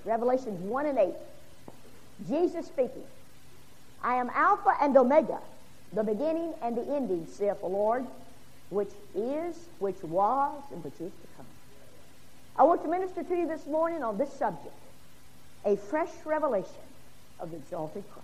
Revelations 1 and 8. Jesus speaking. I am Alpha and Omega, the beginning and the ending, saith the Lord, which is, which was, and which is to come. I want to minister to you this morning on this subject, a fresh revelation of the exalted Christ.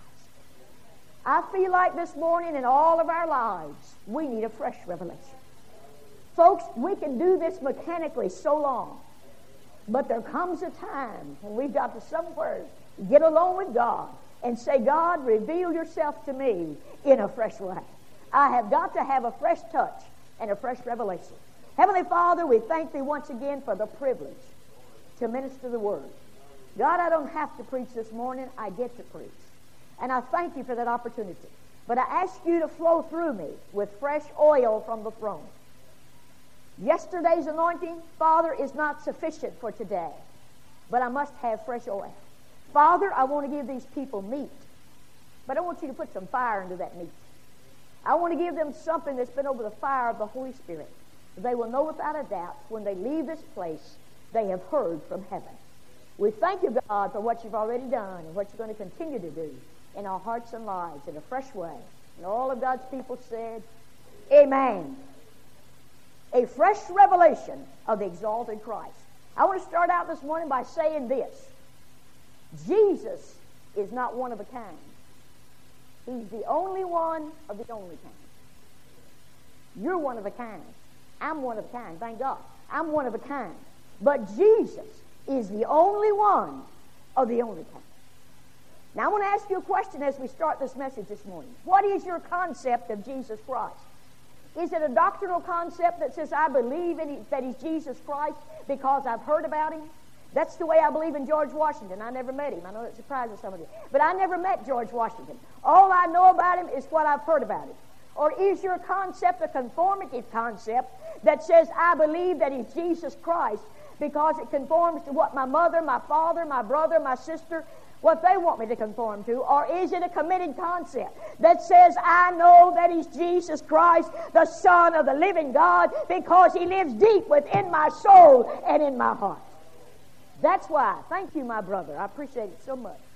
I feel like this morning in all of our lives, we need a fresh revelation. Folks, we can do this mechanically so long, but there comes a time when we've got to somewhere get alone with God and say, God, reveal yourself to me in a fresh way. I have got to have a fresh touch and a fresh revelation. Heavenly Father, we thank Thee once again for the privilege to minister the Word. God, I don't have to preach this morning. I get to preach. And I thank You for that opportunity. But I ask You to flow through me with fresh oil from the throne. Yesterday's anointing, Father, is not sufficient for today. But I must have fresh oil. Father, I want to give these people meat. But I want You to put some fire into that meat. I want to give them something that's been over the fire of the Holy Spirit. They will know without a doubt when they leave this place, they have heard from heaven. We thank You, God, for what You've already done and what You're going to continue to do in our hearts and lives in a fresh way. And all of God's people said, Amen. A fresh revelation of the exalted Christ. I want to start out this morning by saying this. Jesus is not one of a kind. He's the only one of the only kind. You're one of a kind. I'm one of a kind. Thank God. I'm one of a kind. But Jesus is the only one of the only kind. Now I want to ask you a question as we start this message this morning. What is your concept of Jesus Christ? Is it a doctrinal concept that says I believe that He's Jesus Christ because I've heard about Him? That's the way I believe in George Washington. I never met him. I know that surprises some of you. But I never met George Washington. All I know about him is what I've heard about him. Or is your concept a conformative concept that says I believe that He's Jesus Christ because it conforms to what my mother, my father, my brother, my sister, what they want me to conform to? Or is it a committed concept that says I know that He's Jesus Christ, the Son of the living God, because He lives deep within my soul and in my heart? That's why. Thank you, my brother. I appreciate it so much.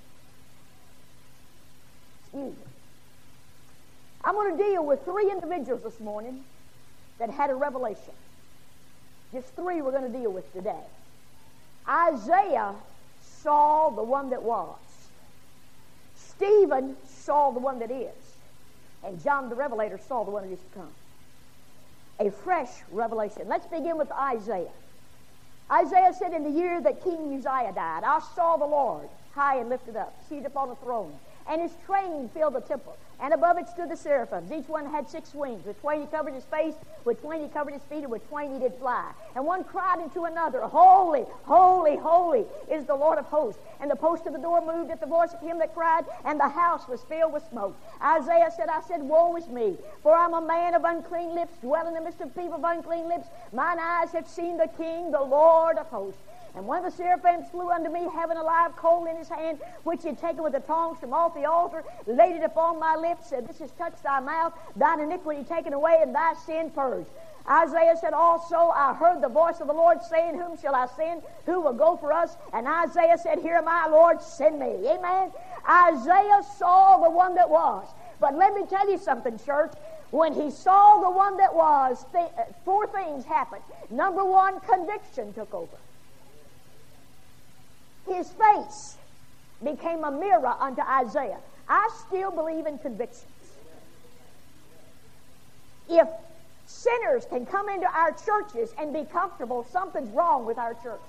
Excuse me. I'm going to deal with 3 individuals this morning that had a revelation. Just 3 we're going to deal with today. Isaiah saw the one that was. Stephen saw the one that is. And John the Revelator saw the one that is to come. A fresh revelation. Let's begin with Isaiah. Isaiah said, in the year that King Uzziah died, I saw the Lord high and lifted up, seated upon a throne, and His train filled the temple. And above it stood the seraphims. Each one had 6 wings. With 20 He covered His face, with 20 He covered His feet, and with 20 He did fly. And one cried unto another, Holy, holy, holy is the Lord of hosts. And the post of the door moved at the voice of Him that cried, and the house was filled with smoke. Isaiah said, I said, woe is me, for I'm a man of unclean lips, dwell in the midst of people of unclean lips. Mine eyes have seen the King, the Lord of hosts. And one of the seraphims flew unto me, having a live coal in his hand, which he had taken with the tongs from off the altar, laid it upon my lips, said, This has touched thy mouth, thine iniquity taken away, and thy sin purged. Isaiah said, Also I heard the voice of the Lord saying, Whom shall I send? Who will go for us? And Isaiah said, Here am I, Lord, send me. Amen. Isaiah saw the one that was. But let me tell you something, church. When he saw the one that was, 4 things happened. Number 1, conviction took over. His face became a mirror unto Isaiah. I still believe in convictions. If sinners can come into our churches and be comfortable, something's wrong with our church.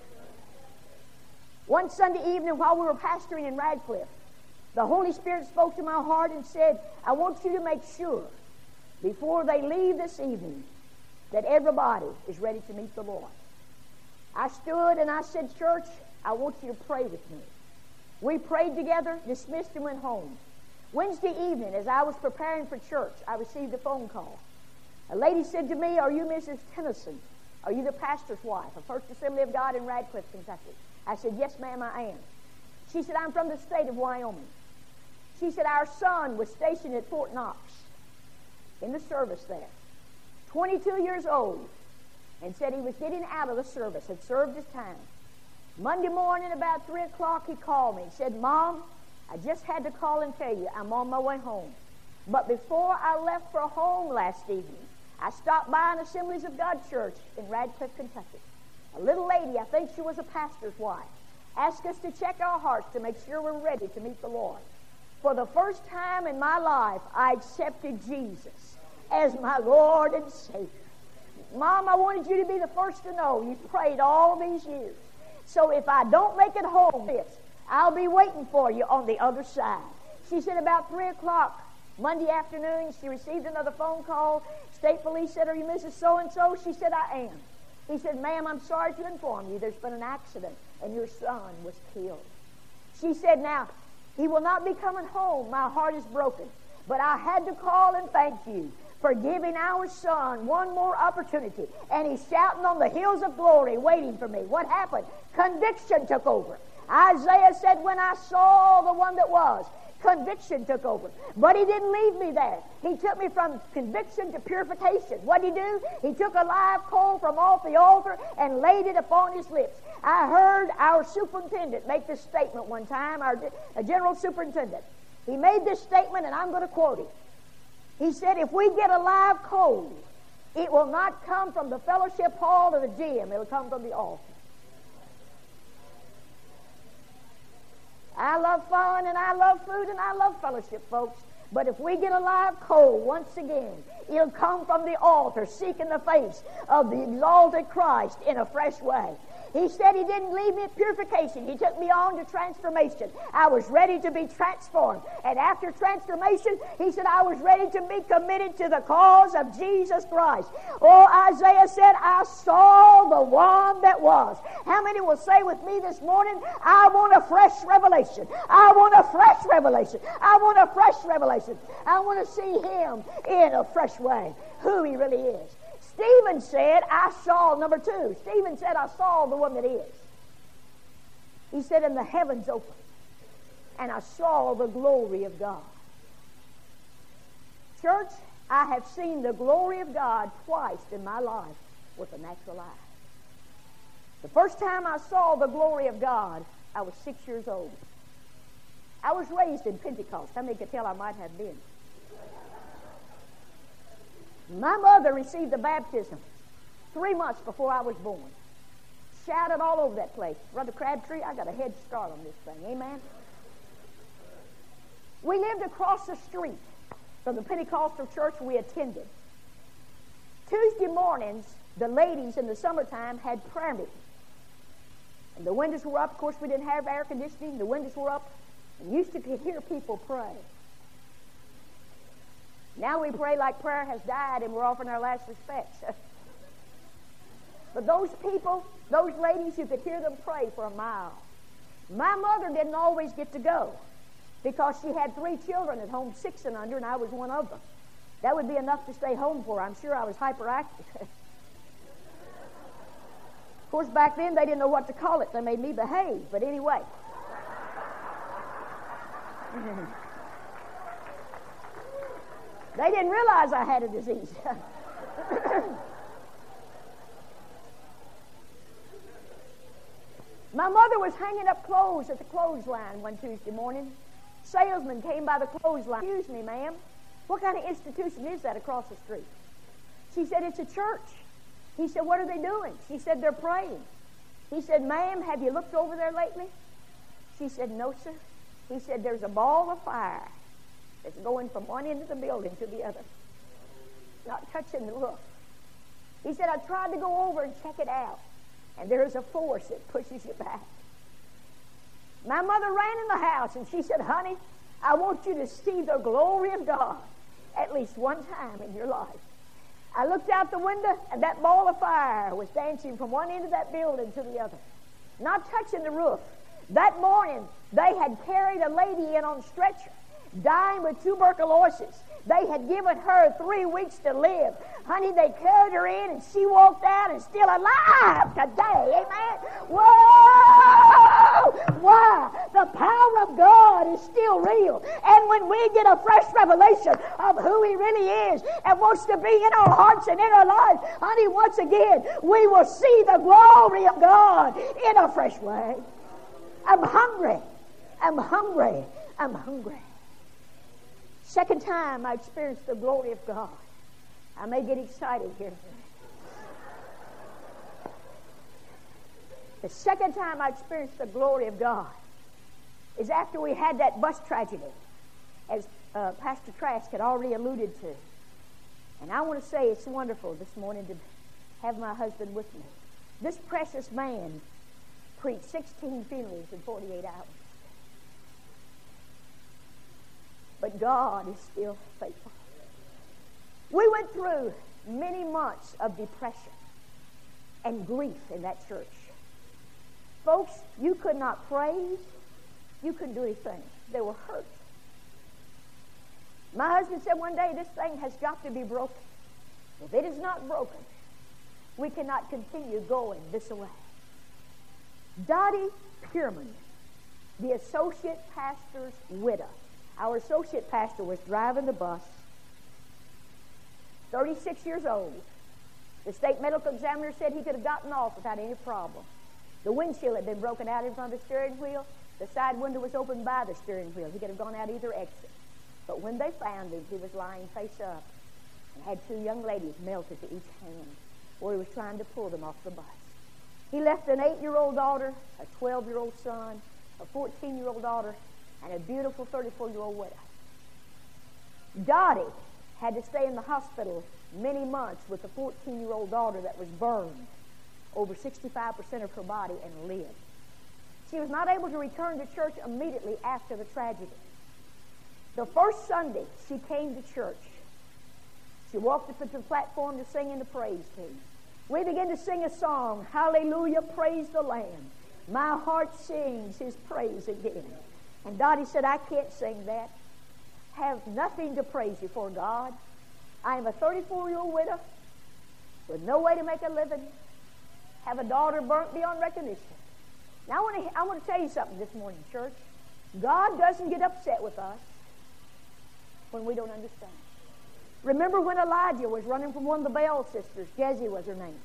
One Sunday evening while we were pastoring in Radcliffe, the Holy Spirit spoke to my heart and said, I want you to make sure before they leave this evening that everybody is ready to meet the Lord. I stood and I said, Church, I want you to pray with me. We prayed together, dismissed, and went home. Wednesday evening, as I was preparing for church, I received a phone call. A lady said to me, Are you Mrs. Tennyson? Are you the pastor's wife of First Assembly of God in Radcliffe, Kentucky? I said, Yes, ma'am, I am. She said, I'm from the state of Wyoming. She said, Our son was stationed at Fort Knox in the service there. 22 years old, and said he was getting out of the service, had served his time. Monday morning about 3 o'clock, he called me. He said, Mom, I just had to call and tell you I'm on my way home. But before I left for home last evening, I stopped by an Assemblies of God church in Radcliffe, Kentucky. A little lady, I think she was a pastor's wife, asked us to check our hearts to make sure we're ready to meet the Lord. For the first time in my life, I accepted Jesus as my Lord and Savior. Mom, I wanted you to be the first to know. You've prayed all these years. So if I don't make it home, I'll be waiting for you on the other side. She said about 3 o'clock Monday afternoon, she received another phone call. State Police said, are you Mrs. So-and-so? She said, I am. He said, ma'am, I'm sorry to inform you there's been an accident and your son was killed. She said, now, he will not be coming home. My heart is broken. But I had to call and thank you for giving our son one more opportunity. And he's shouting on the hills of glory waiting for me. What happened? Conviction took over. Isaiah said, when I saw the one that was, conviction took over. But he didn't leave me there. He took me from conviction to purification. What did he do? He took a live coal from off the altar and laid it upon his lips. I heard our superintendent make this statement one time, our general superintendent. He made this statement, and I'm going to quote it. He said, if we get a live coal, it will not come from the fellowship hall or the gym. It will come from the altar. I love fun, and I love food, and I love fellowship, folks. But if we get a live coal once again, it'll come from the altar, seeking the face of the exalted Christ in a fresh way. He said he didn't leave me at purification. He took me on to transformation. I was ready to be transformed. And after transformation, he said I was ready to be committed to the cause of Jesus Christ. Oh, Isaiah said, I saw the one that was. How many will say with me this morning, I want a fresh revelation. I want a fresh revelation. I want a fresh revelation. I want to see him in a fresh way, who he really is. Stephen said, I saw, number 2, Stephen said, I saw the one that is. He said, and the heavens opened, and I saw the glory of God. Church, I have seen the glory of God twice in my life with a natural eye. The first time I saw the glory of God, I was 6 years old. I was raised in Pentecost. How many could tell I might have been? My mother received the baptism 3 months before I was born. Shouted all over that place. Brother Crabtree, I got a head start on this thing. Amen? We lived across the street from the Pentecostal church we attended. Tuesday mornings, the ladies in the summertime had prayer meeting. And the windows were up. Of course, we didn't have air conditioning. The windows were up. And used to hear people pray. Now we pray like prayer has died and we're offering our last respects. But those people, those ladies, you could hear them pray for a mile. My mother didn't always get to go because she had 3 children at home, 6 and under, and I was one of them. That would be enough to stay home for. I'm sure I was hyperactive. Of course, back then they didn't know what to call it. They made me behave. But anyway. They didn't realize I had a disease. My mother was hanging up clothes at the clothesline one Tuesday morning. Salesman came by the clothesline. Excuse me, ma'am. What kind of institution is that across the street? She said, it's a church. He said, what are they doing? She said, they're praying. He said, ma'am, have you looked over there lately? She said, no, sir. He said, there's a ball of fire. It's going from one end of the building to the other, not touching the roof. He said, I tried to go over and check it out, and there's a force that pushes you back. My mother ran in the house, and she said, honey, I want you to see the glory of God at least one time in your life. I looked out the window, and that ball of fire was dancing from one end of that building to the other, not touching the roof. That morning, they had carried a lady in on a stretcher, dying with tuberculosis. They had given her 3 weeks to live. Honey, they carried her in and she walked out and still alive today. Amen? Whoa! Why? The power of God is still real. And when we get a fresh revelation of who He really is and wants to be in our hearts and in our lives, honey, once again, we will see the glory of God in a fresh way. I'm hungry. I'm hungry. I'm hungry. Second time I experienced the glory of God. I may get excited here. The second time I experienced the glory of God is after we had that bus tragedy, as Pastor Trask had already alluded to. And I want to say it's wonderful this morning to have my husband with me. This precious man preached 16 funerals in 48 hours. But God is still faithful. We went through many months of depression and grief in that church. Folks, you could not praise. You couldn't do anything. They were hurt. My husband said one day, this thing has got to be broken. If it is not broken, we cannot continue going this way. Dottie Pierman, the associate pastor's widow. Our associate pastor was driving the bus, 36 years old. The state medical examiner said he could have gotten off without any problem. The windshield had been broken out in front of the steering wheel. The side window was opened by the steering wheel. He could have gone out either exit. But when they found him, he was lying face up and had two young ladies melted to each hand where he was trying to pull them off the bus. He left an 8-year-old daughter, a 12-year-old son, a 14-year-old daughter, and a beautiful 34-year-old widow. Dottie had to stay in the hospital many months with a 14-year-old daughter that was burned over 65% of her body and lived. She was not able to return to church immediately after the tragedy. The first Sunday she came to church, she walked up to the platform to sing in the praise team. We began to sing a song, Hallelujah, praise the Lamb. My heart sings His praise again. And Dottie said, I can't sing that. Have nothing to praise You for, God. I am a 34-year-old widow with no way to make a living. Have a daughter burnt beyond recognition. Now I want to tell you something this morning, church. God doesn't get upset with us when we don't understand. Remember when Elijah was running from one of the Baal sisters? Jezzy was her name.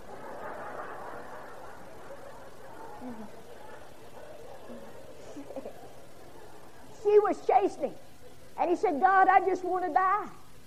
She was chasing him. And he said, God, I just want to die.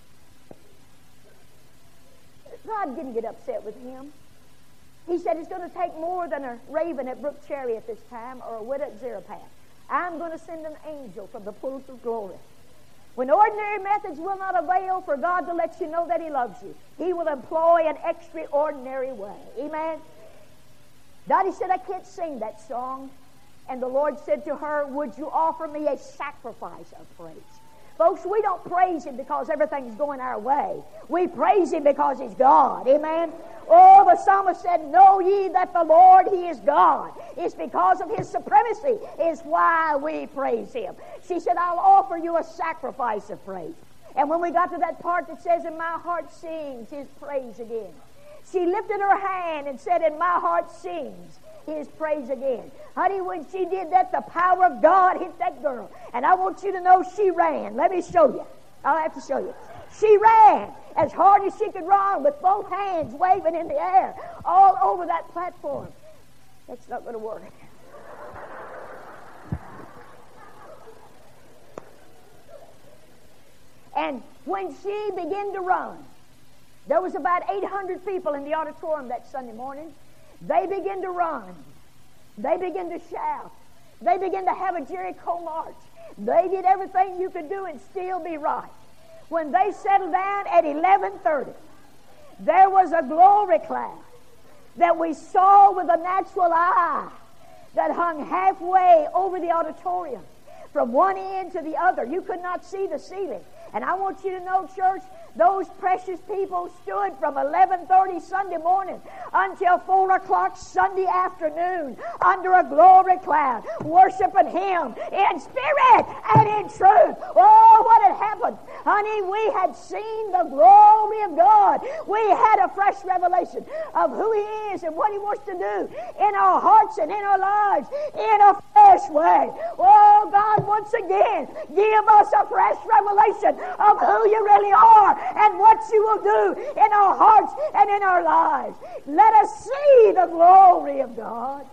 God didn't get upset with him. He said, it's going to take more than a raven at Brook Cherry at this time or a widow at Zarephath. I'm going to send an angel from the pulpit of glory. When ordinary methods will not avail for God to let you know that He loves you, He will employ an extraordinary way. Amen? Dottie said, I can't sing that song. And the Lord said to her, would you offer me a sacrifice of praise? Folks, we don't praise Him because everything's going our way. We praise Him because He's God. Amen? Oh, the psalmist said, know ye that the Lord, He is God. It's because of His supremacy is why we praise Him. She said, I'll offer you a sacrifice of praise. And when we got to that part that says, and my heart sings His praise again, she lifted her hand and said, and my heart sings His praise again. Honey, when she did that, the power of God hit that girl. And I want you to know she ran. Let me show you. I'll have to show you. She ran as hard as she could run with both hands waving in the air all over that platform. That's not going to work. And when she began to run, there was about 800 people in the auditorium that Sunday morning. They began to run. They began to shout. They began to have a Jericho march. They did everything you could do and still be right. When they settled down at 11:30, there was a glory cloud that we saw with a natural eye that hung halfway over the auditorium from one end to the other. You could not see the ceiling. And I want you to know, church, Those precious people stood from 11:30 Sunday morning until 4 o'clock Sunday afternoon under a glory cloud, worshiping Him in spirit and in truth. Oh, what had happened? Honey, we had seen the glory of God. We had a fresh revelation of who He is and what He wants to do in our hearts and in our lives in a fresh way. Oh, God, once again, give us a fresh revelation of who You really are and what You will do in our hearts and in our lives. Let us see the glory of God.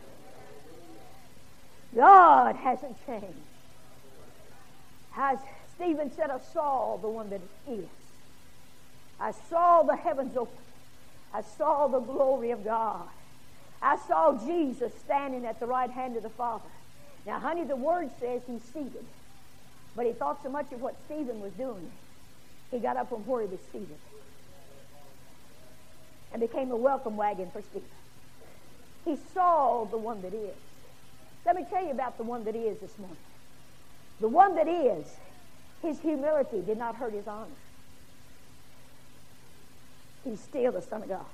God hasn't changed. As Stephen said, I saw the one that is. I saw the heavens open. I saw the glory of God. I saw Jesus standing at the right hand of the Father. Now, honey, the Word says He's seated. But he thought so much of what Stephen was doing, he got up from where he was seated and became a welcome wagon for Stephen. He saw the one that is. Let me tell you about the one that is this morning. The one that is, his humility did not hurt his honor. He's still the Son of God.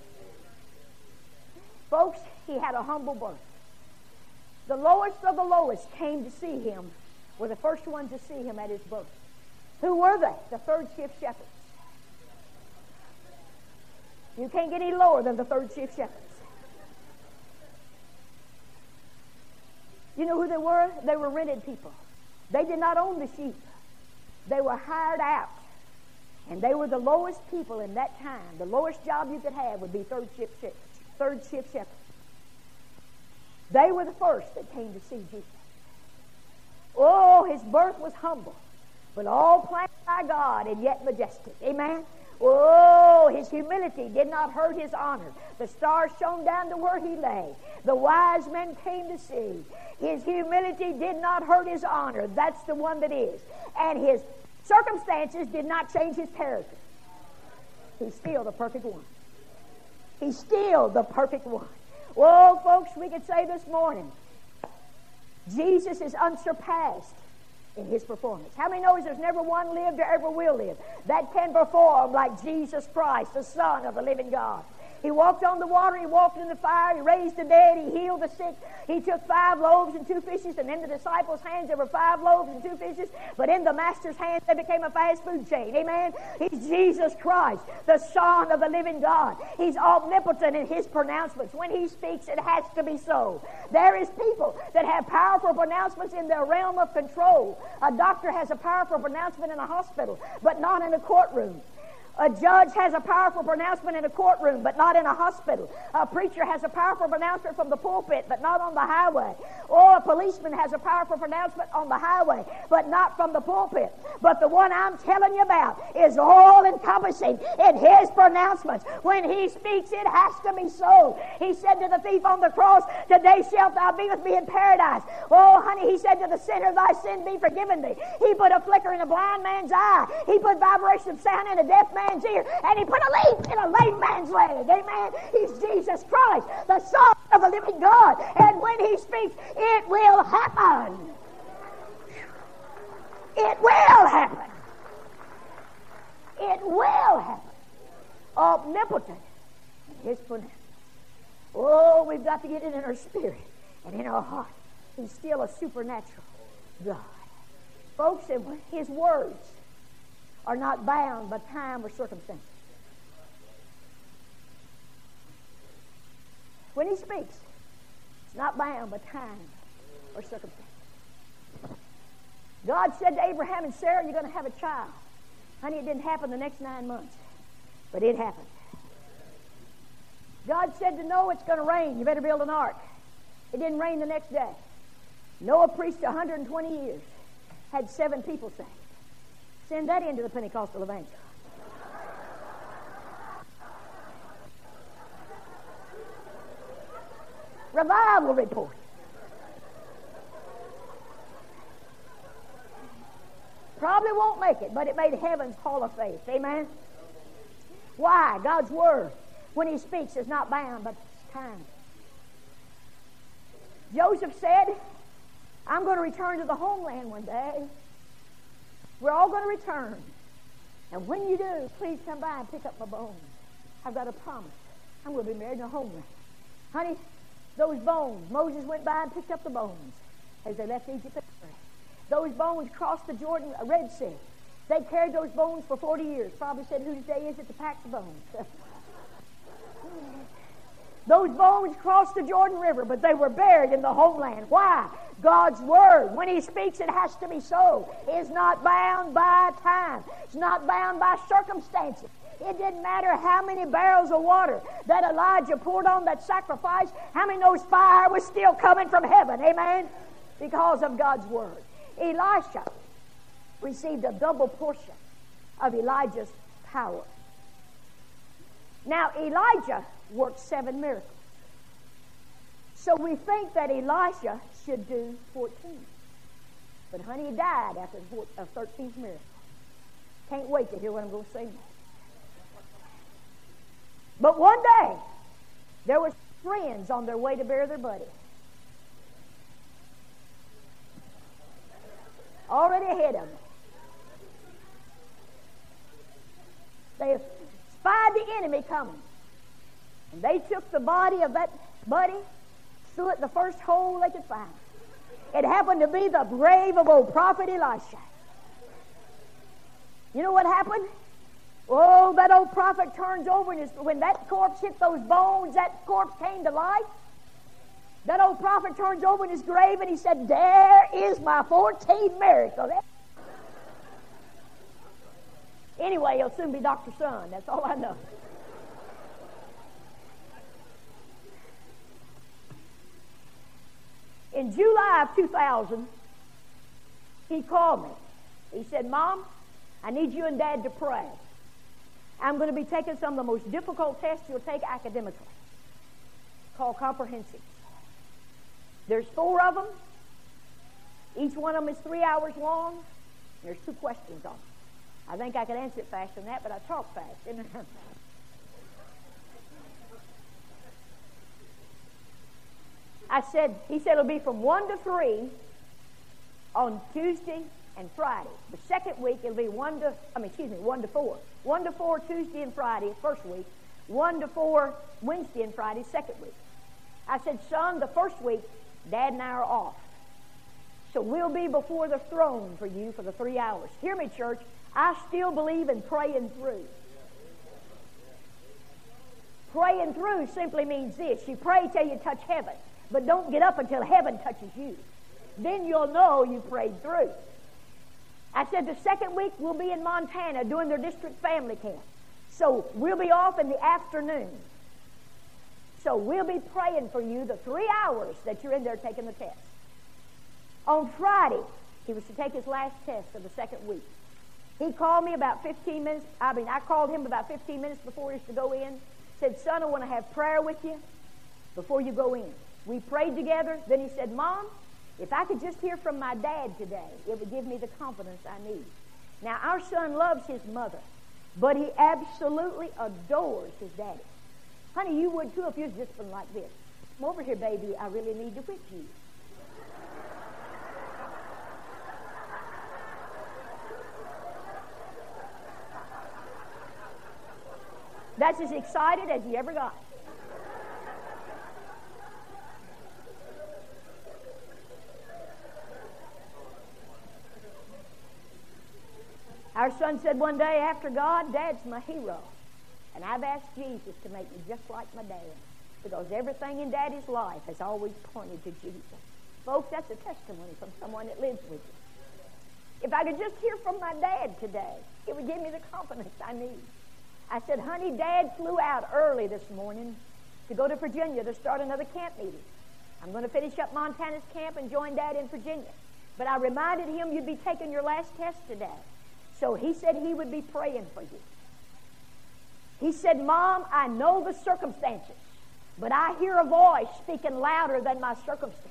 Folks, he had a humble birth. The lowest of the lowest came to see him, were the first ones to see him at his birth. Who were they? The third shift shepherds. You can't get any lower than the third shift shepherds. You know who they were? They were rented people. They did not own the sheep. They were hired out. And they were the lowest people in that time. The lowest job you could have would be third shift shepherds. They were the first that came to see Jesus. Oh, his birth was humble, but all planned by God and yet majestic. Amen? Oh, his humility did not hurt his honor. The stars shone down to where he lay. The wise men came to see. His humility did not hurt his honor. That's the one that is. And his circumstances did not change his character. He's still the perfect one. He's still the perfect one. Well, folks, we could say this morning, Jesus is unsurpassed in his performance. How many knows there's never one lived or ever will live that can perform like Jesus Christ, the Son of the living God? He walked on the water, he walked in the fire, he raised the dead, he healed the sick. He took 5 loaves and 2 fishes, and in the disciples' hands there were 5 loaves and 2 fishes, but in the Master's hands they became a fast food chain. Amen? He's Jesus Christ, the Son of the living God. He's omnipotent in his pronouncements. When he speaks, it has to be so. There is people that have powerful pronouncements in their realm of control. A doctor has a powerful pronouncement in a hospital, but not in a courtroom. A judge has a powerful pronouncement in a courtroom, but not in a hospital. A preacher has a powerful pronouncement from the pulpit, but not on the highway. Or a policeman has a powerful pronouncement on the highway, but not from the pulpit. But the one I'm telling you about is all-encompassing in his pronouncements. When he speaks, it has to be so. He said to the thief on the cross, "Today shalt thou be with me in paradise." Oh, honey, he said to the sinner, "Thy sin be forgiven thee." He put a flicker in a blind man's eye. He put vibration of sound in a deaf man's ear, and he put a leaf in a lame man's leg. Amen. He's Jesus Christ, the Son of the living God, and when he speaks, it will happen. It will happen. It will happen. Omnipotent in his pronouncement. Oh, we've got to get it in our spirit and in our heart. He's still a supernatural God. Folks, his words are not bound by time or circumstance. When he speaks, it's not bound by time or circumstance. God said to Abraham and Sarah, "You're going to have a child." Honey, it didn't happen the next 9 months, but it happened. God said to Noah, "It's going to rain. You better build an ark." It didn't rain the next day. Noah preached 120 years, had 7 people saved. Send that into the Pentecostal evangel. Revival report. Probably won't make it, but it made heaven's hall of faith. Amen? Why? God's word, when he speaks, is not bound by time. Joseph said, "I'm going to return to the homeland one day. We're all going to return. And when you do, please come by and pick up my bones. I've got a promise. I'm going to be married in a homeland. Honey, those bones, Moses went by and picked up the bones as they left Egypt. Those bones crossed the Jordan, Red Sea. They carried those bones for 40 years. Probably said, whose day is it to pack the bones? Those bones crossed the Jordan River, but they were buried in the homeland. Why? God's Word, when He speaks, it has to be so. It's not bound by time. It's not bound by circumstances. It didn't matter how many barrels of water that Elijah poured on that sacrifice, how many knows fire was still coming from heaven. Amen? Because of God's Word. Elisha received a double portion of Elijah's power. Now, Elijah worked 7 miracles. So we think that Elisha should do 14. But honey, he died after the 13th miracle. Can't wait to hear what I'm going to say next. But one day, there were friends on their way to bury their buddy. Already ahead of them. They spied the enemy coming. And they took the body of that buddy, threw it the first hole they could find. It happened to be the grave of old prophet Elisha. You know what happened? Oh, that old prophet turns over, and when that corpse hit those bones, that corpse came to life. That old prophet turns over in his grave, and he said, there is my 14th miracle. Anyway, he'll soon be Dr. Son. That's all I know. In July of 2000, he called me. He said, Mom, I need you and Dad to pray. I'm going to be taking some of the most difficult tests you'll take academically, called comprehensive. There's 4 of them. Each one of them is 3 hours long. There's 2 questions on them. I think I could answer it faster than that, but I talk fast. He said it'll be from 1 to 3 on Tuesday and Friday. The second week it'll be 1 to 4. 1 to 4 Tuesday and Friday, first week. 1 to 4 Wednesday and Friday, second week. I said, son, the first week, Dad and I are off. So we'll be before the throne for you for the 3 hours. Hear me, church. I still believe in praying through. Praying through simply means this. You pray till you touch heaven, but don't get up until heaven touches you. Then you'll know you prayed through. I said the second week we'll be in Montana doing their district family camp. So we'll be off in the afternoon. So we'll be praying for you the 3 hours that you're in there taking the test. On Friday, he was to take his last test of the second week. He called me about 15 minutes. I called him about 15 minutes before he was to go in. Said, son, I want to have prayer with you before you go in. We prayed together. Then he said, Mom, if I could just hear from my dad today, it would give me the confidence I need. Now, our son loves his mother, but he absolutely adores his daddy. Honey, you would too if you was just been like this. Come over here, baby. I really need to whip you. That's as excited as he ever got. Our son said one day, after God, Dad's my hero. And I've asked Jesus to make me just like my dad, because everything in Daddy's life has always pointed to Jesus. Folks, that's a testimony from someone that lives with you. If I could just hear from my dad today, it would give me the confidence I need. I said, honey, Dad flew out early this morning to go to Virginia to start another camp meeting. I'm going to finish up Montana's camp and join Dad in Virginia. But I reminded him you'd be taking your last test today. So he said he would be praying for you. He said, Mom, I know the circumstances, but I hear a voice speaking louder than my circumstances.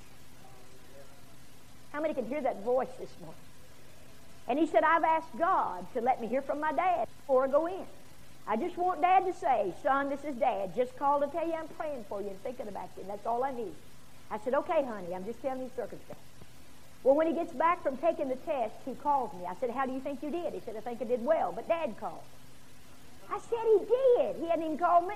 How many can hear that voice this morning? And he said, I've asked God to let me hear from my dad before I go in. I just want Dad to say, son, this is Dad. Just called to tell you I'm praying for you and thinking about you, and that's all I need. I said, okay, honey, I'm just telling you circumstances. Well, when he gets back from taking the test, he calls me. I said, how do you think you did? He said, I think I did well, but Dad called. I said, he did. He hadn't even called me.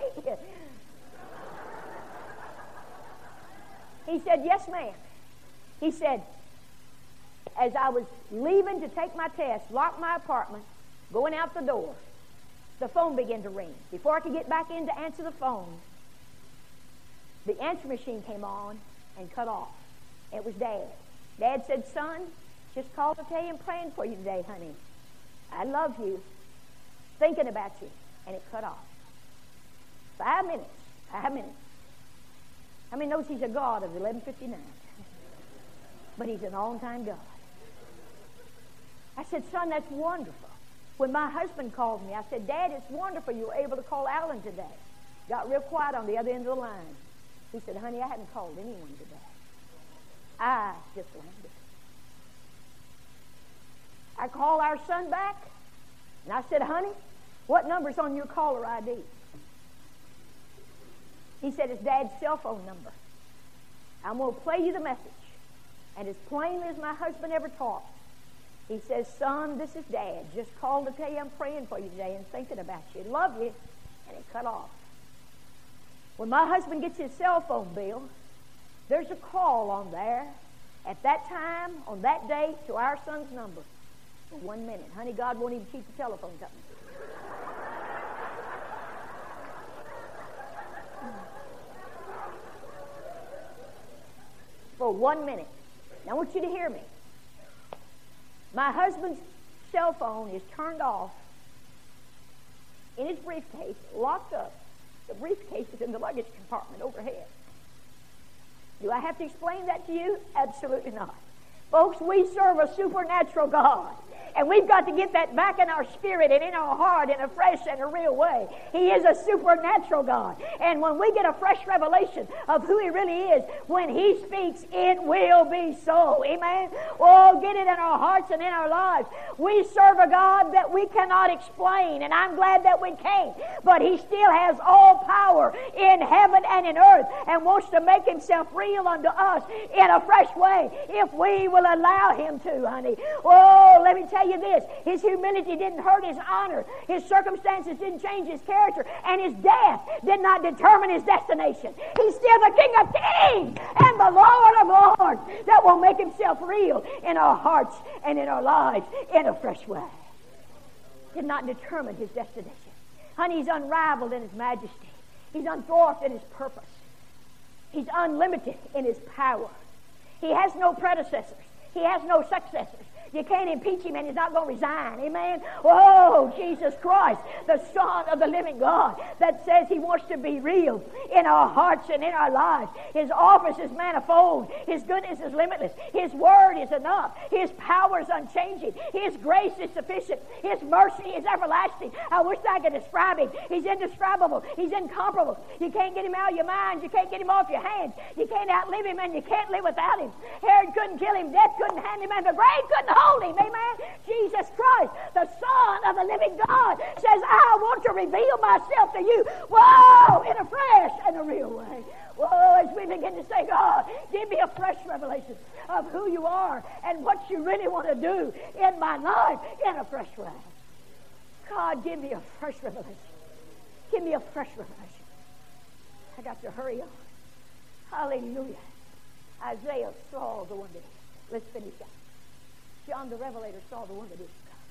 He said, yes, ma'am. He said, as I was leaving to take my test, locked my apartment, going out the door, the phone began to ring. Before I could get back in to answer the phone, the answer machine came on and cut off. It was Dad. Dad said, son, just called to tell you I'm praying for you today, honey. I love you. Thinking about you. And it cut off. 5 minutes. 5 minutes. How many knows he's a God of 11:59? But he's an on-time God. I said, son, that's wonderful. When my husband called me, I said, Dad, it's wonderful you were able to call Alan today. Got real quiet on the other end of the line. He said, honey, I haven't called anyone today. I just landed. I called our son back, and I said, honey, what number's on your caller ID? He said, it's Dad's cell phone number. I'm going to play you the message. And as plainly as my husband ever talked, he says, son, this is Dad. Just called to tell you I'm praying for you today and thinking about you. Love you. And it cut off. When my husband gets his cell phone bill, there's a call on there at that time, on that date, to our son's number for 1 minute. Honey, God won't even keep the telephone company. For 1 minute. Now I want you to hear me. My husband's cell phone is turned off in his briefcase, locked up. The briefcase is in the luggage compartment overhead. Do I have to explain that to you? Absolutely not. Folks, we serve a supernatural God. And we've got to get that back in our spirit and in our heart in a fresh and a real way. He is a supernatural God. And when we get a fresh revelation of who He really is, when He speaks, it will be so. Amen? Oh, get it in our hearts and in our lives. We serve a God that we cannot explain, and I'm glad that we can't. But He still has all power in heaven and in earth and wants to make Himself real unto us in a fresh way if we will allow Him to, honey. Oh, let me tell you this. His humility didn't hurt His honor. His circumstances didn't change His character. And His death did not determine His destination. He's still the King of Kings and the Lord of Lords that will make Himself real in our hearts and in our lives in a fresh way. Did not determine His destination. Honey, He's unrivaled in His majesty. He's undwarfed in His purpose. He's unlimited in His power. He has no predecessors. He has no successors. You can't impeach Him and He's not going to resign. Amen? Oh, Jesus Christ, the Son of the living God that says He wants to be real in our hearts and in our lives. His office is manifold. His goodness is limitless. His word is enough. His power is unchanging. His grace is sufficient. His mercy is everlasting. I wish I could describe Him. He's indescribable. He's incomparable. You can't get Him out of your mind. You can't get Him off your hands. You can't outlive Him, and you can't live without Him. Herod couldn't kill Him. Death couldn't hand Him, and the grave couldn't hold Him. Amen? Jesus Christ, the Son of the living God, says, I want to reveal myself to you. Whoa! In a fresh and a real way. Whoa! As we begin to say, God, give me a fresh revelation of who you are and what you really want to do in my life in a fresh way. God, give me a fresh revelation. Give me a fresh revelation. I got to hurry on. Hallelujah. Isaiah saw the one that is. Let's finish that. John the Revelator saw the one that is to come.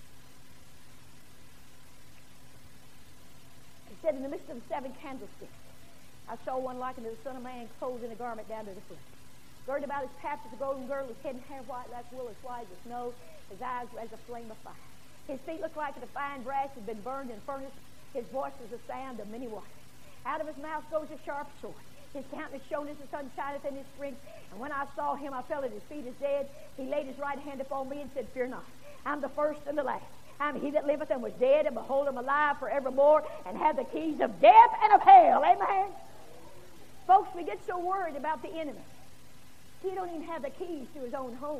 He said, in the midst of the 7 candlesticks, I saw one like unto the Son of Man, clothed in a garment down to the foot. Girded about his paps is a golden girdle, his head and hair white like wool, as white as snow. His eyes were as a flame of fire. His feet looked like the fine brass had been burned in furnace. His voice was the sound of many waters. Out of his mouth goes a sharp sword. His countenance shone as the sun shineth in his strength. And when I saw him, I fell at his feet as dead. He laid his right hand upon me and said, fear not. I'm the first and the last. I'm he that liveth and was dead, and behold, I'm alive forevermore, and have the keys of death and of hell. Amen? Folks, we get so worried about the enemy. He don't even have the keys to his own home.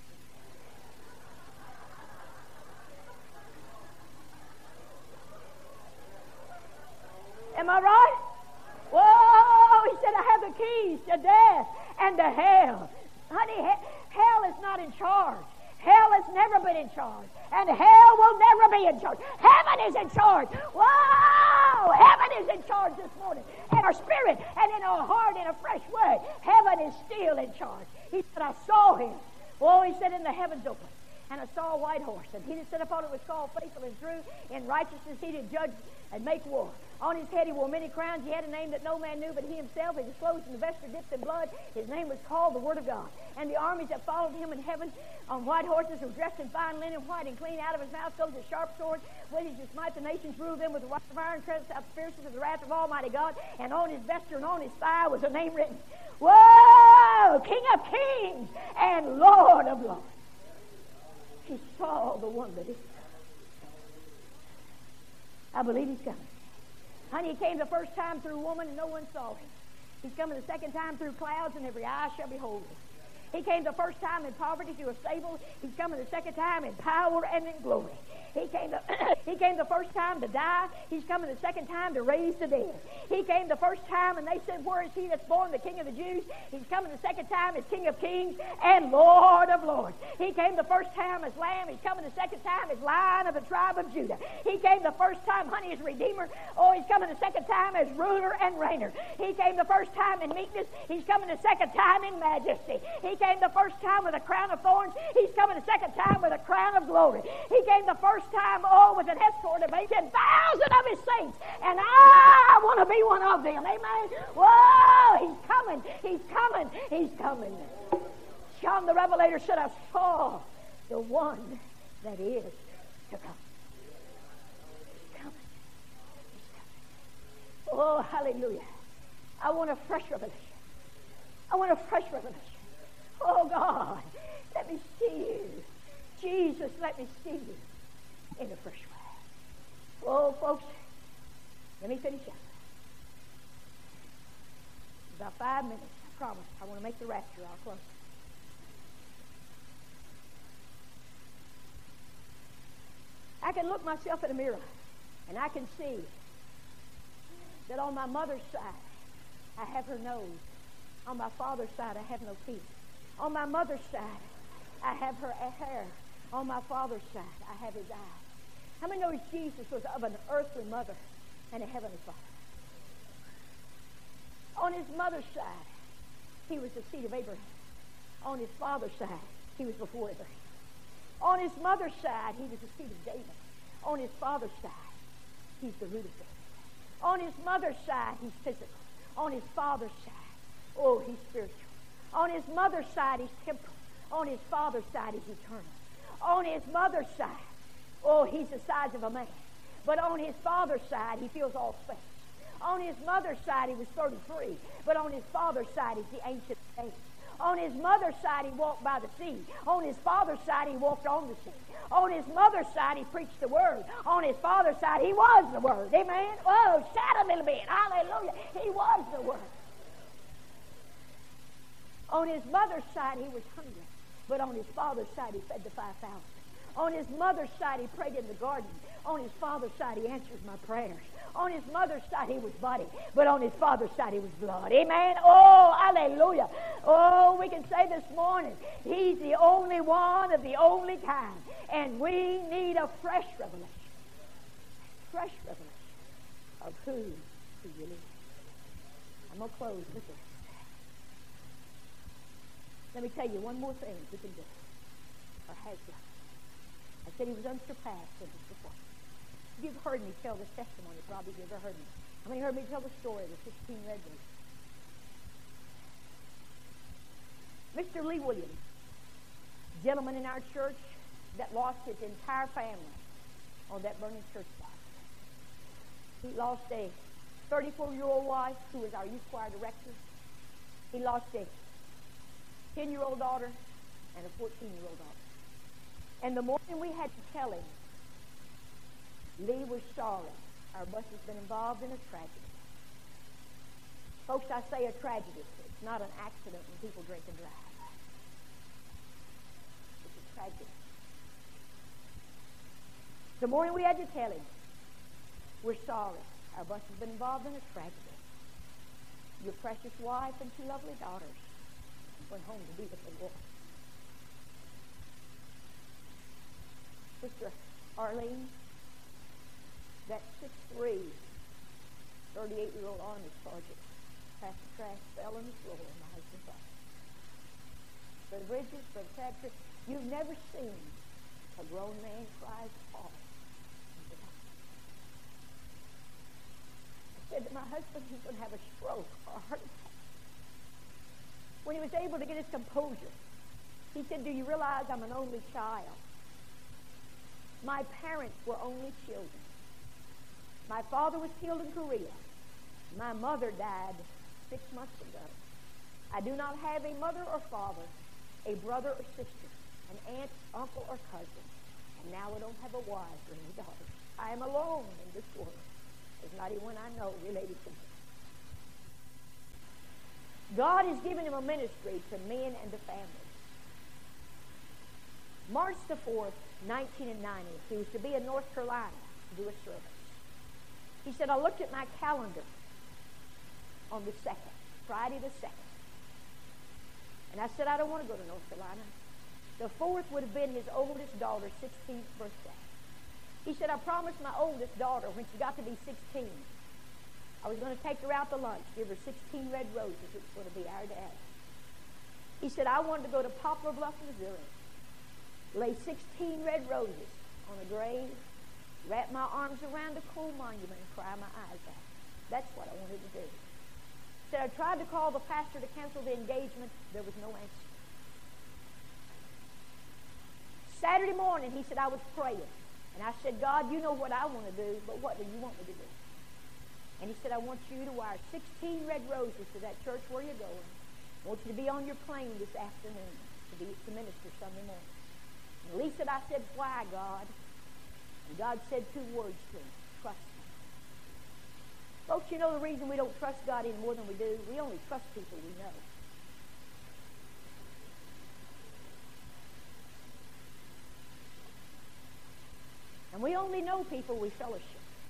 Am I right? Whoa! He said, I have the keys to death and to hell. Honey, hell is not in charge. Hell has never been in charge. And hell will never be in charge. Heaven is in charge. Whoa! Heaven is in charge this morning. In our spirit and in our heart in a fresh way. Heaven is still in charge. He said, I saw him. Oh, he said, in the heavens open. And I saw a white horse. And he that sat upon it was called Faithful and True. In righteousness he did judge and make war. On his head he wore many crowns. He had a name that no man knew but he himself. He was clothed in the vesture dipped in blood. His name was called the Word of God. And the armies that followed him in heaven on white horses were dressed in fine linen, white and clean. Out of his mouth goes a sharp sword, ready to smite the nations, rule them with the rod of iron, tread out the fierceness of the wrath of Almighty God. And on his vesture and on his thigh was a name written. Whoa! King of kings and Lord of lords. He saw the one that is coming. I believe he's coming. Honey, he came the first time through woman and no one saw him. He's coming the second time through clouds and every eye shall behold him. He came the first time in poverty to a stable. He's coming the second time in power and in glory. He came the first time to die. He's coming the second time to raise the dead. He came the first time and they said, where is he that's born the King of the Jews? He's coming the second time as King of kings and Lord of lords. He came the first time as Lamb. He's coming the second time as Lion of the tribe of Judah. He came the first time, honey, as Redeemer. Oh, he's coming the second time as ruler and reigner. He came the first time in meekness. He's coming the second time in majesty. He came the first time with a crown of thorns. He's coming the second time with a crown of glory. He came the first time, oh, with an escort of 10,000 of his saints. And I want to be one of them. Amen. Whoa, he's coming. He's coming. He's coming. John the Revelator said, I saw the one that is to come. He's coming. He's coming. Oh, hallelujah. I want a fresh revelation. I want a fresh revelation. Oh, God, let me see you. Jesus, let me see you in a fresh way. Oh, folks, let me finish up. About 5 minutes, I promise. I want to make the rapture. I'll close. I can look myself in a mirror, and I can see that on my mother's side, I have her nose. On my father's side, I have no teeth. On my mother's side, I have her hair. On my father's side, I have his eyes. How many know Jesus was of an earthly mother and a heavenly father? On his mother's side, he was the seed of Abraham. On his father's side, he was before Abraham. On his mother's side, he was the seed of David. On his father's side, he's the root of David. On his mother's side, he's physical. On his father's side, oh, he's spiritual. On his mother's side, he's temporal. On his father's side, he's eternal. On his mother's side, oh, he's the size of a man. But on his father's side, he fills all space. On his mother's side, he was 33. But on his father's side, he's the ancient of days. On his mother's side, he walked by the sea. On his father's side, he walked on the sea. On his mother's side, he preached the word. On his father's side, he was the word. Amen? Oh, shout a little bit. Hallelujah. He was the word. On his mother's side, he was hungry. But on his father's side, he fed the 5,000. On his mother's side, he prayed in the garden. On his father's side, he answers my prayers. On his mother's side, he was body. But on his father's side, he was blood. Amen? Oh, hallelujah. Oh, we can say this morning, he's the only one of the only kind. And we need a fresh revelation. Fresh revelation of who he really is. I'm going to close with this. Let me tell you one more thing we can do. Or has done. I said he was unsurpassed in his performance. You've heard me tell this testimony, probably you've ever heard me. How many heard me tell the story of the 16 redwoods? Mr. Lee Williams, gentleman in our church that lost his entire family on that burning church fire. He lost a 34-year-old wife who was our youth choir director. He lost a 10-year-old daughter and a 14-year-old daughter. And the morning we had to tell him, Lee was sorry. Our bus has been involved in a tragedy. Folks, I say a tragedy. It's not an accident when people drink and drive. It's a tragedy. The morning we had to tell him, we're sorry. Our bus has been involved in a tragedy. Your precious wife and 2 lovely daughters went home to be with the Lord. Sister Arlene, that 6'3", 38-year-old Army sergeant, Pastor Trask, fell on the floor and my husband died. Brother Bridges, Brother Crabtree, you've never seen a grown man cry as hard. I said to my husband, he's going to have a stroke or a heart attack. When he was able to get his composure, he said, do you realize I'm an only child? My parents were only children. My father was killed in Korea. My mother died 6 months ago. I do not have a mother or father, a brother or sister, an aunt, uncle, or cousin. And now I don't have a wife or any daughters. I am alone in this world. There's not anyone I know related to me. God has given him a ministry to men and to families. March the 4th, 1990, he was to be in North Carolina to do a service. He said, I looked at my calendar on the 2nd, Friday the 2nd. And I said, I don't want to go to North Carolina. The 4th would have been his oldest daughter's 16th birthday. He said, I promised my oldest daughter when she got to be 16, I was going to take her out to lunch, give her 16 red roses. It was going to be our day. He said, I wanted to go to Poplar Bluff, Missouri, lay 16 red roses on a grave, wrap my arms around a coal monument, and cry my eyes out. That's what I wanted to do. He said, I tried to call the pastor to cancel the engagement. There was no answer. Saturday morning, he said, I was praying. And I said, God, you know what I want to do, but what do you want me to do? And he said, I want you to wire 16 red roses to that church where you're going. I want you to be on your plane this afternoon to minister Sunday morning. And Lisa and I said, why, God? And God said 2 words to him, trust me. Folks, you know the reason we don't trust God any more than we do? We only trust people we know. And we only know people we fellowship.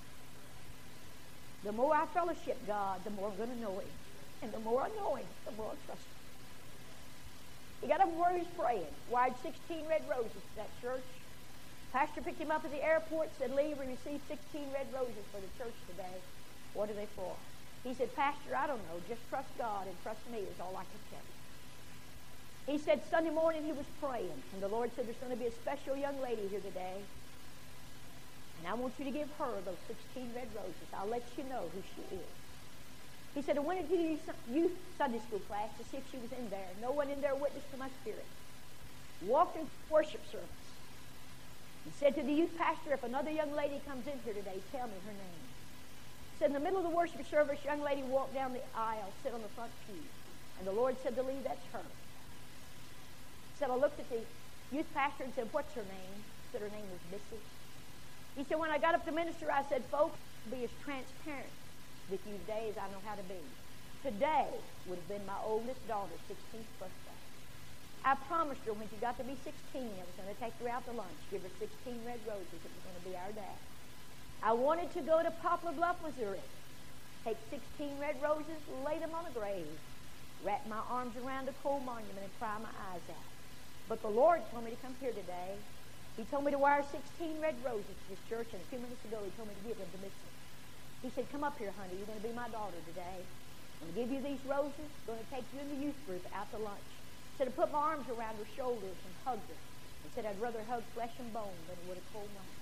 The more I fellowship God, the more I'm going to know him. And the more I know him, the more I trust him. He got up where he was praying, wired 16 red roses to that church. Pastor picked him up at the airport, said, Lee, we received 16 red roses for the church today. What are they for? He said, Pastor, I don't know. Just trust God and trust me is all I can tell you. He said Sunday morning he was praying, and the Lord said, there's going to be a special young lady here today. And I want you to give her those 16 red roses. I'll let you know who she is. He said, I went into the youth Sunday school class to see if she was in there. No one in there witnessed to my spirit. Walked into worship service. He said to the youth pastor, if another young lady comes in here today, tell me her name. He said, in the middle of the worship service, young lady walked down the aisle, sit on the front pew. And the Lord said to Lee, that's her. He said, I looked at the youth pastor and said, what's her name? He said, her name was Missy. He said, when I got up to minister, I said, folks, be as transparent with you today as I know how to be. Today would have been my oldest daughter's 16th birthday. I promised her when she got to be 16, I was going to take her out to lunch, give her 16 red roses. It was going to be our day. I wanted to go to Poplar Bluff, Missouri, take 16 red roses, lay them on a grave, wrap my arms around a coal monument, and cry my eyes out. But the Lord told me to come here today. He told me to wire 16 red roses to this church, and a few minutes ago he told me to give them to Missy. He said, come up here, honey. You're going to be my daughter today. I'm going to give you these roses. I'm going to take you and the youth group out to lunch. He said, I put my arms around her shoulders and hugged her. He said, I'd rather hug flesh and bone than I would a cold mountain.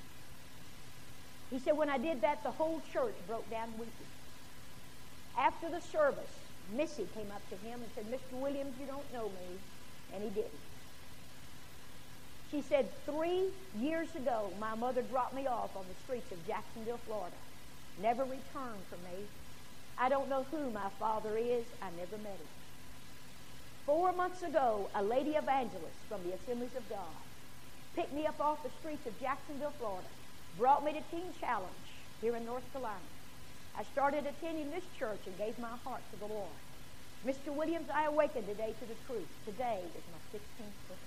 He said, when I did that, the whole church broke down weeping. After the service, Missy came up to him and said, Mr. Williams, you don't know me. And he didn't. She said, 3 years ago, my mother dropped me off on the streets of Jacksonville, Florida. Never returned for me. I don't know who my father is. I never met him. 4 months ago, a lady evangelist from the Assemblies of God picked me up off the streets of Jacksonville, Florida, brought me to Teen Challenge here in North Carolina. I started attending this church and gave my heart to the Lord. Mr. Williams, I awakened today to the truth. Today is my 16th birthday.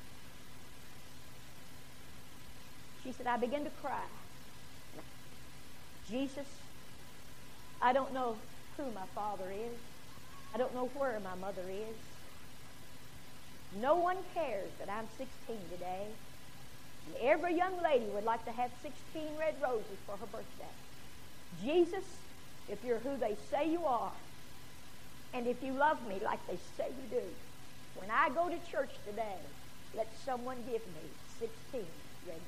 She said, I began to cry. Jesus, I don't know who my father is. I don't know where my mother is. No one cares that I'm 16 today. And every young lady would like to have 16 red roses for her birthday. Jesus, if you're who they say you are, and if you love me like they say you do, when I go to church today, let someone give me 16 red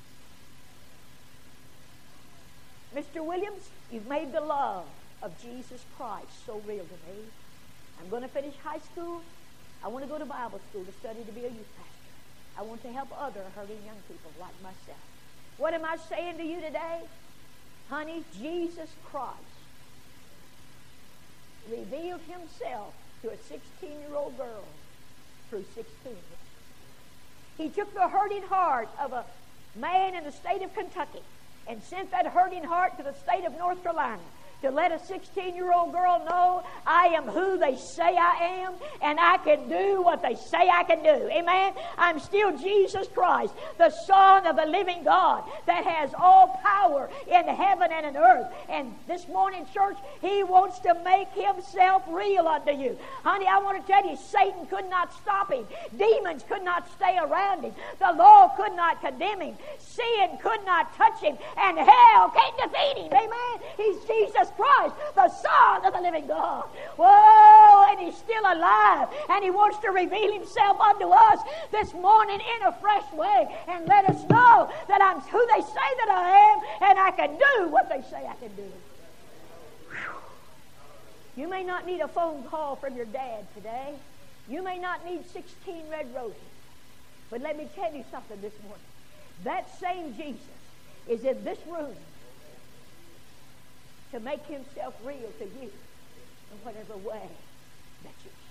roses. Mr. Williams, you've made the love of Jesus Christ so real to me. I'm going to finish high school. I want to go to Bible school to study to be a youth pastor. I want to help other hurting young people like myself. What am I saying to you today? Honey, Jesus Christ revealed himself to a 16-year-old girl through 16. He took the hurting heart of a man in the state of Kentucky and sent that hurting heart to the state of North Carolina to let a 16-year-old girl know I am who they say I am, and I can do what they say I can do. Amen? I'm still Jesus Christ, the Son of the living God that has all power in heaven and in earth. And this morning, church, he wants to make himself real unto you. Honey, I want to tell you, Satan could not stop him. Demons could not stay around him. The law could not condemn him. Sin could not touch him. And hell can't defeat him. Amen? He's Jesus Christ, the Son of the living God. Whoa, and he's still alive, and he wants to reveal himself unto us this morning in a fresh way and let us know that I'm who they say that I am, and I can do what they say I can do. Whew. You may not need a phone call from your dad today. You may not need 16 red roses. But let me tell you something this morning. That same Jesus is in this room to make himself real to you in whatever way that you